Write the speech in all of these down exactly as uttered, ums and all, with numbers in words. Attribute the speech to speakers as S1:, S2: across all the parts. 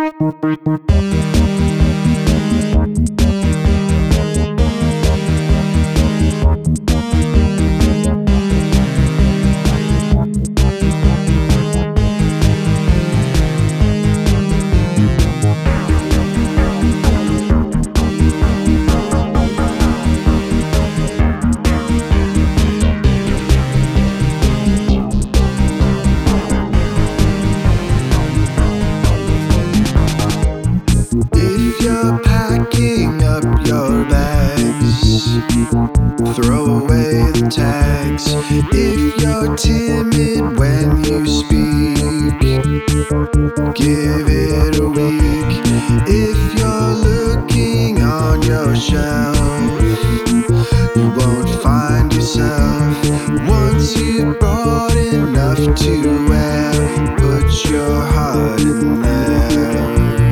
S1: Throw away the tags. If you're timid when you speak, give it a week. If you're looking on your shelf, you won't find yourself. Once you brought enough to wear, put your heart in there.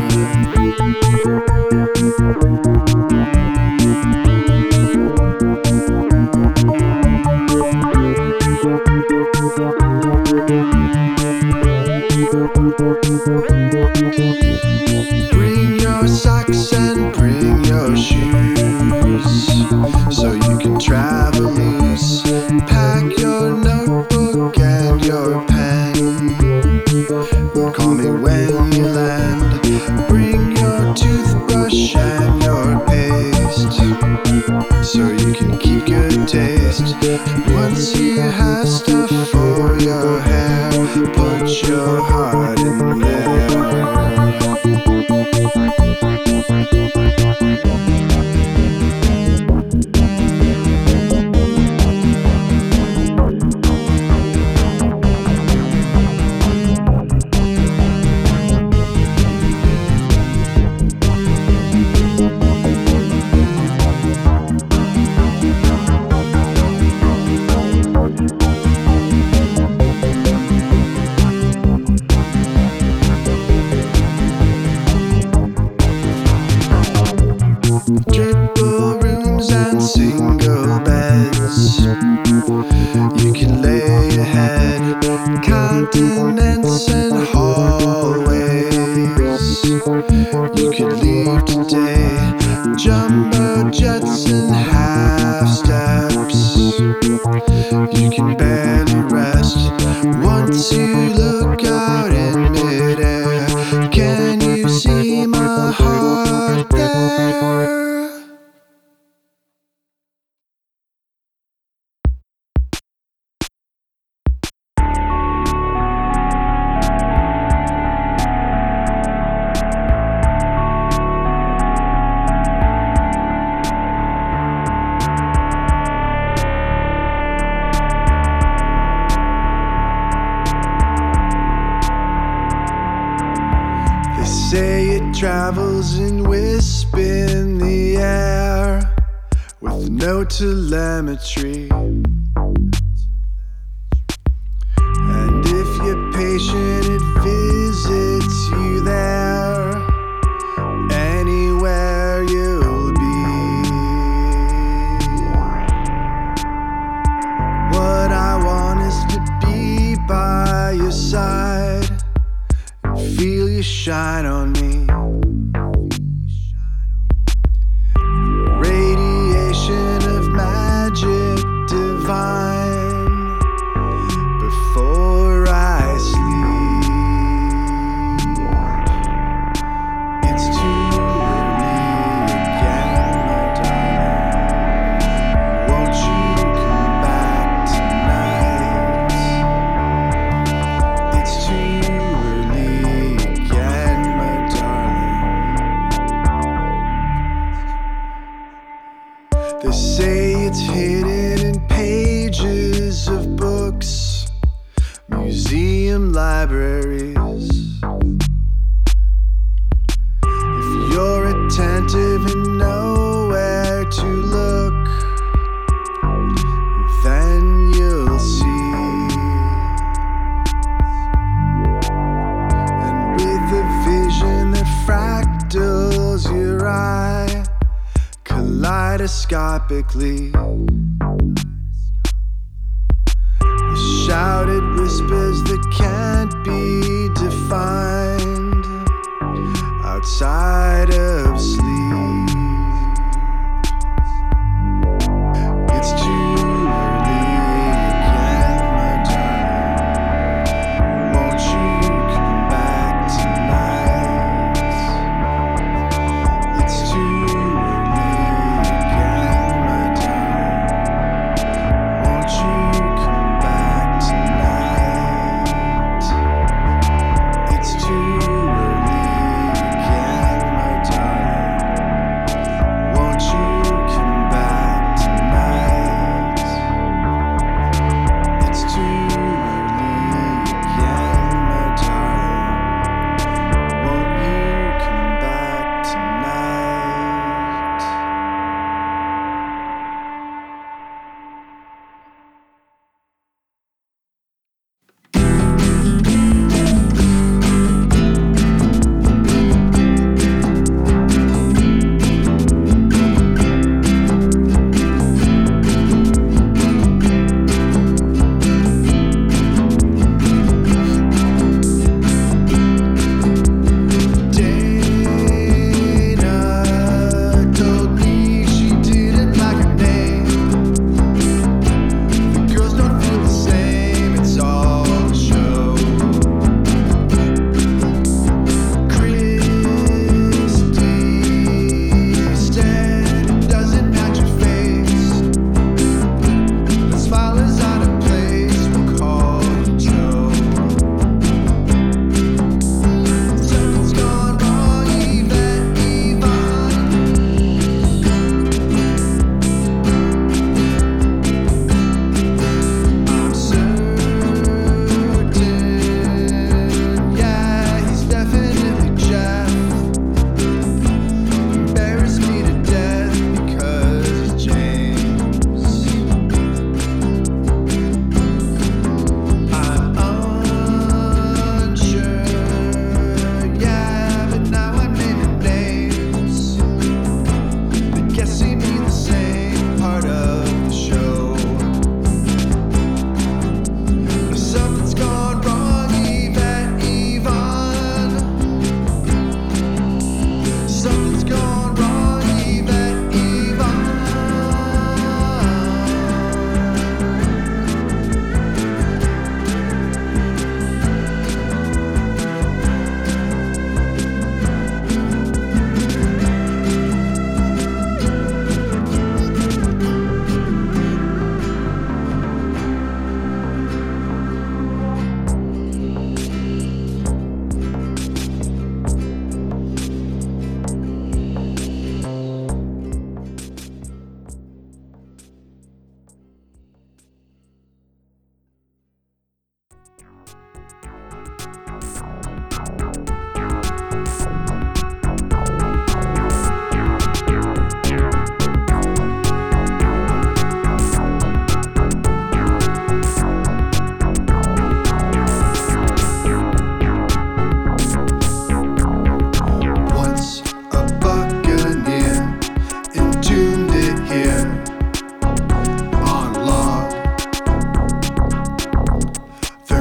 S1: Bring your socks and bring your shoes, so you can travel loose. Pack your notebook and your pen. Call me when you land. Bring your toothbrush and your paste, so you can keep good taste. Once you have stuff for your hair, put your heart in there. Triple rooms and single beds. You can lay your head. Continents and hallways. You could leave today. Jumbo jets and half steps. You can barely rest. Once you look out in midair, can you see my heart there? Say it travels in wisp in the air, with no telemetry. And if you're patient, it visits you there, anywhere you'll be. What I want is to be by your side, feel you shine on me. Radiation of magic divine before I sleep. It's too early again, my darling. Won't you come back tonight? It's too early again, my darling. They say it's hidden in pages of books, museum libraries. If you're attentive and know where to look, then you'll see. And with a vision that fractals your eye kaleidoscopically, the shouted whispers that can't be defined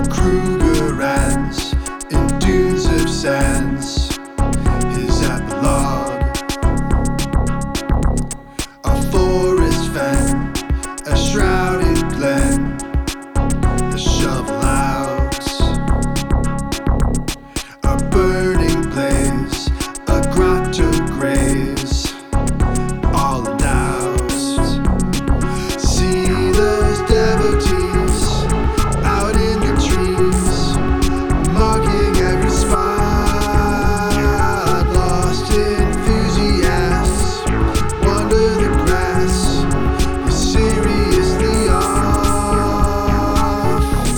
S1: Krugerrands in dunes of sands. His epilogue, a forest fen, a shrouded glen, the shovel out, a burning blaze, a grotto graze, all announced. See those devotees out in the trees, marking every spot, lost enthusiasts wander the grass, seriously off.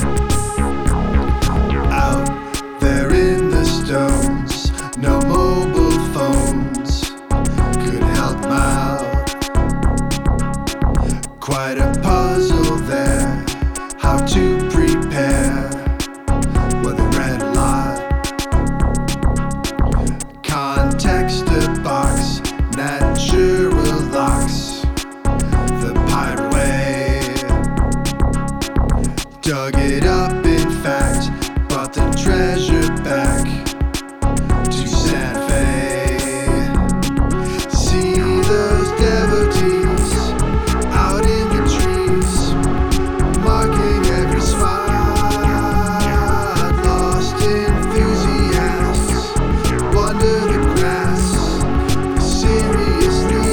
S1: Out there in the stones, no mobile phones could help 'em out. Quite a puzzle there, how to prepare. Well, they read a lot. Context a box, natural locks, the pirate way. Dug it up, in fact, brought the treasure back to Santa Fe. See those devotees out in the trees, marking every spot, lost enthusiasts wander the grass, seriously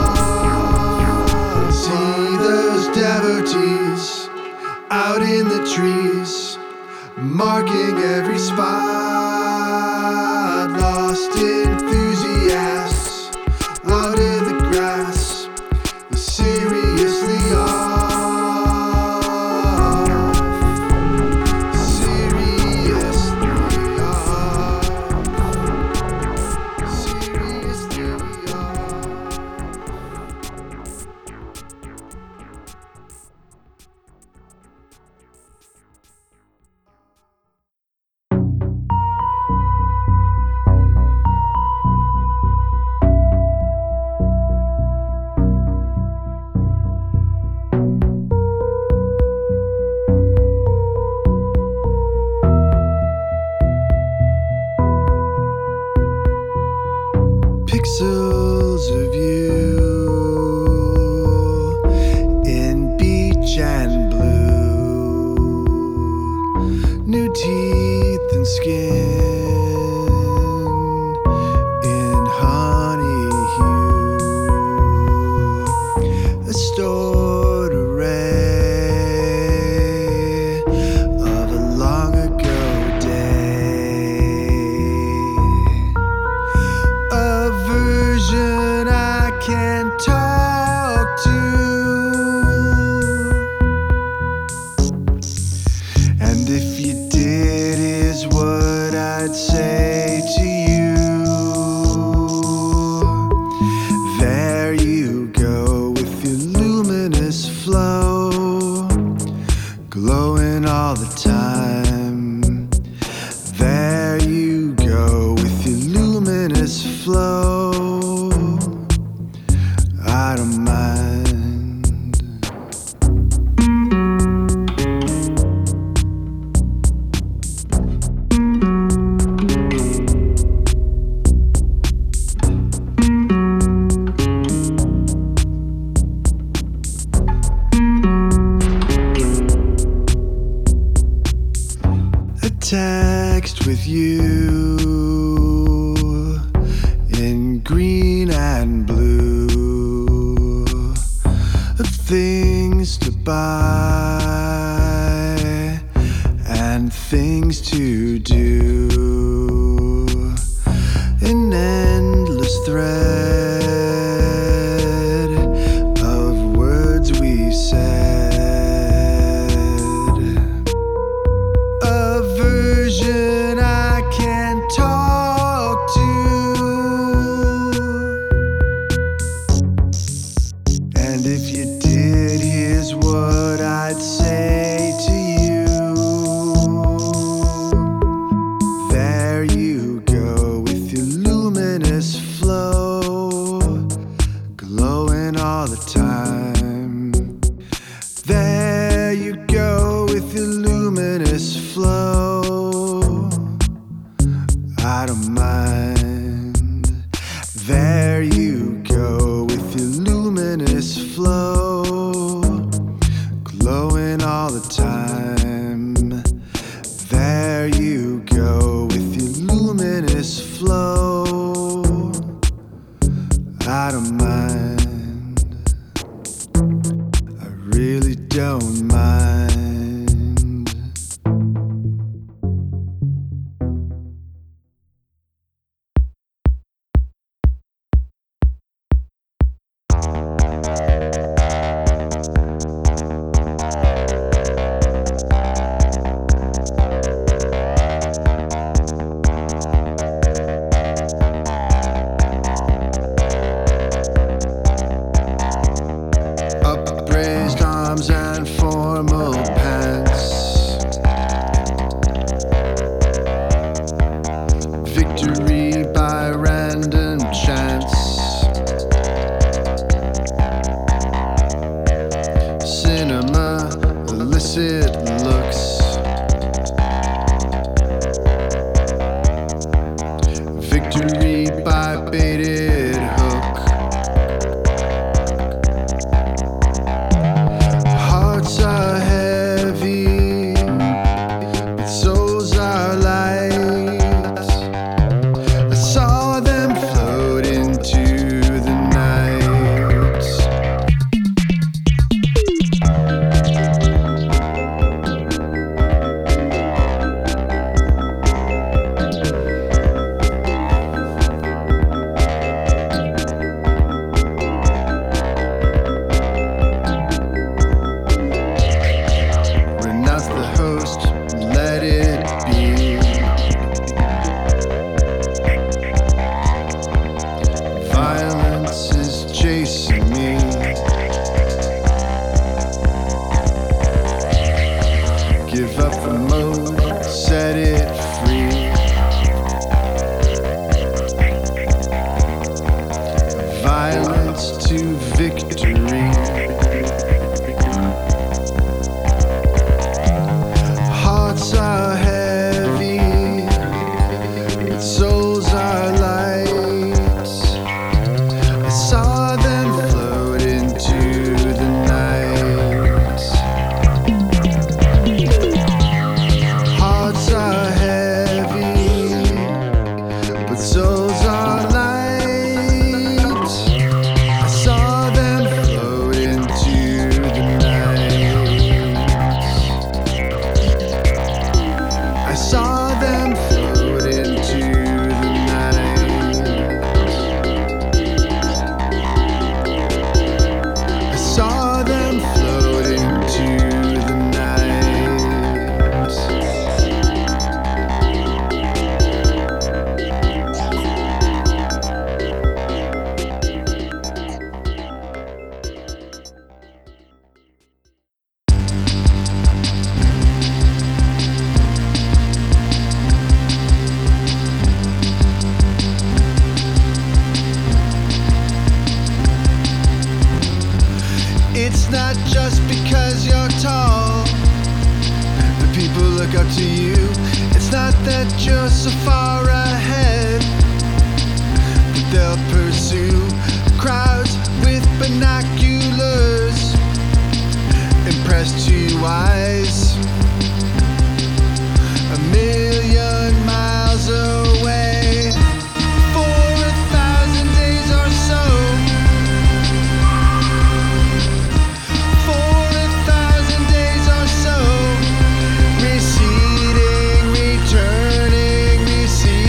S1: off. See those devotees out in the trees, marking every spot, lost enthusiasts out in the grass, seriously off, seriously off, seriously off. Pixels of you in beach and blue, new teeth and skin in honey hue, a stored array of a long ago day, a version I can talk to, and if you did, is what I'd say to you. There you go with your luminous flow, glowing all the time. There you go with your luminous flow. I don't mind. A text with you in green and blue, of things to buy and things to do, an endless thread of words we said, a version I can talk to, and if you did, here's what I'd say to you. There you go with your luminous flow. baited hook. Hearts are heavy, but souls are light. I saw them float into the night. Renounce the host, let it be. Violence is chasing me. Give up the mode, set it free. Violence to victory. Hearts are heavy, but souls are light. I saw them float into the night. Hearts are heavy, but souls are light. I saw them float into the night. I saw them float into the night. I saw them float into the night. It's not just because you're tall that people look up to you. It's not that you're so far ahead that they'll pursue crowds with binoculars, impressed too wise, a million miles away. For a thousand days or so, for a thousand days or so, receding, returning, receding.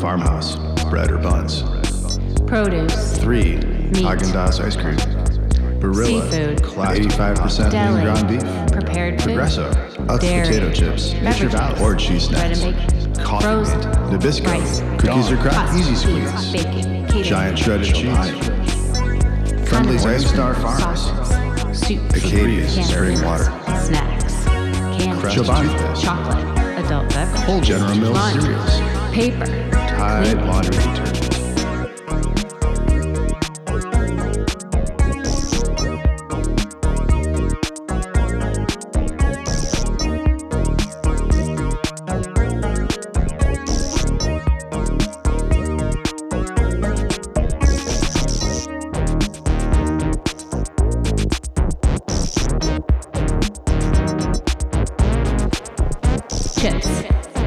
S2: Farmhouse, bread or buns.
S3: Produce.
S2: Three,
S3: Meat.
S2: Haagen-Dazs ice cream. Barilla,
S3: Seafood.
S2: classic eighty-five percent lean
S3: Deli.
S2: ground beef.
S3: Prepared food.
S2: Progresso, Utz
S3: Dairy.
S2: potato chips. Nature Valley, or cheese
S3: Bread
S2: snacks.
S3: and bacon.
S2: Coffee
S3: Frozen.
S2: Mate, Nabisco,
S3: Rice.
S2: cookies or crack,
S3: Pasta.
S2: easy
S3: Pizza.
S2: squeeze.
S3: Baking. Catering.
S2: Giant shredded cheese. Friendly's Ice Star Farms.
S3: Sauces. Soup.
S2: Acadia's
S3: Canned
S2: spring
S3: goods.
S2: water.
S3: Snacks. Candy.
S2: Crest toothpaste.
S3: Chocolate. Adult beverage.
S2: Whole General Mills
S3: Laundry.
S2: cereals.
S3: Paper.
S2: Tide
S3: Clean.
S2: laundry detergent.
S3: Chips.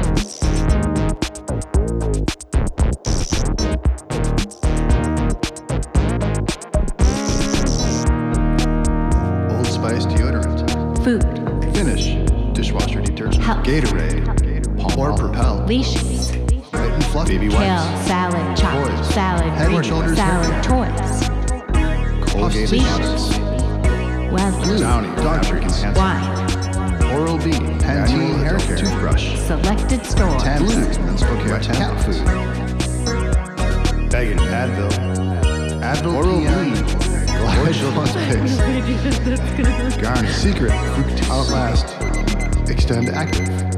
S2: Old Spice deodorant.
S3: Food.
S2: Finish dishwasher detergent.
S3: Health.
S2: Gatorade. Palm or Propel.
S3: Leashes.
S2: Light and fluffy. Baby
S3: Kale.
S2: wipes.
S3: Salad. Chocolate.
S2: Toys.
S3: Salad.
S2: Head and
S3: Green.
S2: Shoulders
S3: Salad.
S2: hair
S3: Toys.
S2: Colgate
S3: Leashes.
S2: products.
S3: Weather.
S2: Downy. Dog treats.
S3: Wine.
S2: Oral B. Pantene hair care. Toothbrush.
S3: Selected stores.
S2: Tampax. Menstrual care. Cat food. Begging. Advil. Advil. Oral B. Glide Children's Picks. Garnier. Secret. Fruit. Outlast. Extend Active.